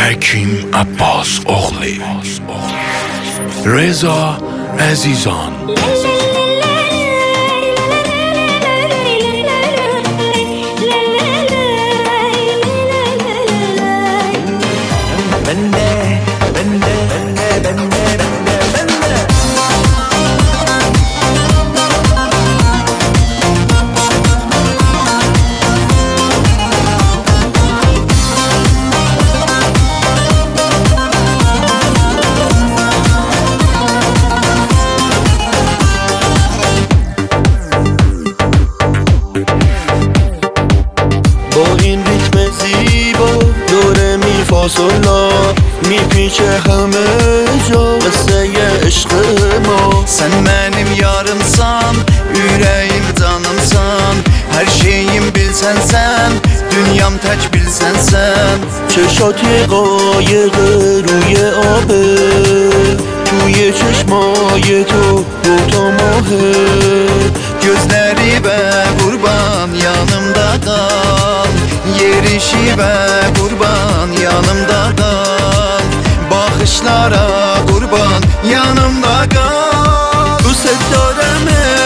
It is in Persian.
حکیم عباس اغلی، رضا عزیزان. با این ریتم زیبا دور می فاصلا میپیچه همه جا قصه عشق ما. Sen benim yarımsan, yüreğim canımsan. Her şeyim bilsen sen, dünyam tek bilsen sen. چشاتی قایق روی آبه، توی چشمای تو دوتا ماهه. Gözleri be kurban yanımda kal, yerişi be kurban yanımda kal. Bakışlara kurban yanımda kal. دوست دارمه